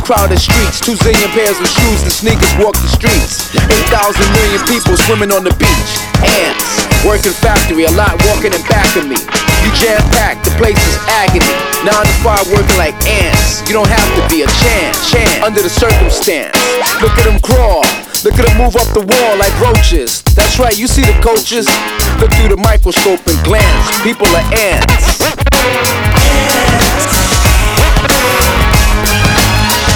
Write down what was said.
crowded streets. 2 zillion pairs of shoes and sneakers walk the streets. 8,000 million people swimming on the beach. Ants, working factory, a lot walking in back of me. You jam-packed, the place is agony. 9 to 5 working like ants. You don't have to be a chance under the circumstance. Look at them crawl, look at them move up the wall like roaches. That's right, you see the coaches. Look through the microscope and glance. People are ants.